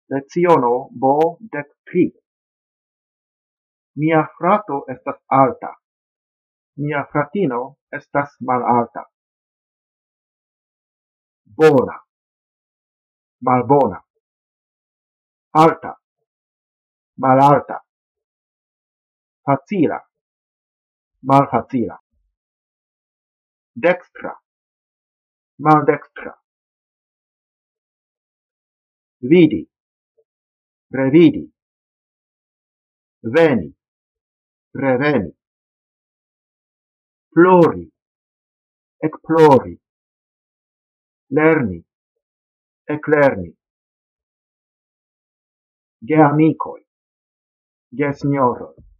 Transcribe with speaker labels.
Speaker 1: Leciono B. Mia frato estas alta. Mia fratino estas malalta. Bona. Malbona. Alta. Malalta. Facila. Malfacila. Dextra. Maldextra. Vidi. Revidi. Veni. Reveni. Plori. Ekplori. Lerni. Eklerni. Geamikoj. Gesinjoroj.